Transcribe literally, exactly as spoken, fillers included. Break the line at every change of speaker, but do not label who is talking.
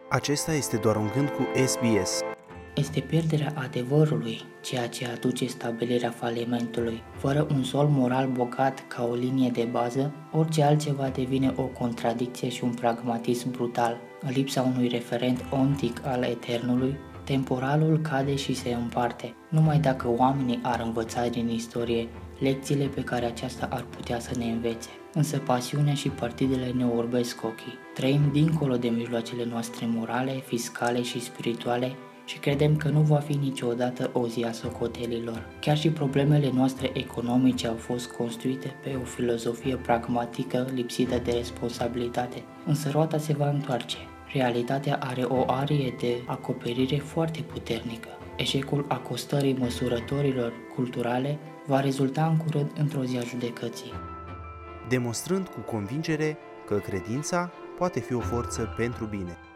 Acesta este doar un gând cu S B S.
Este pierderea adevărului ceea ce aduce stabilirea falimentului. Fără un sol moral bogat ca o linie de bază, orice altceva devine o contradicție și un pragmatism brutal. În lipsa unui referent ontic al eternului, temporalul cade și se împarte. Numai dacă oamenii ar învăța din istorie lecțiile pe care aceasta ar putea să ne învețe. Însă pasiunea și partidele ne orbesc ochii. Trăim dincolo de mijloacele noastre morale, fiscale și spirituale și credem că nu va fi niciodată o zi a socotelilor. Chiar și problemele noastre economice au fost construite pe o filozofie pragmatică lipsită de responsabilitate. Însă roata se va întoarce. Realitatea are o arie de acoperire foarte puternică. Eșecul acostării măsurătorilor culturale va rezulta în curând într-o zi a judecății.
Demonstrând cu convingere că credința poate fi o forță pentru bine.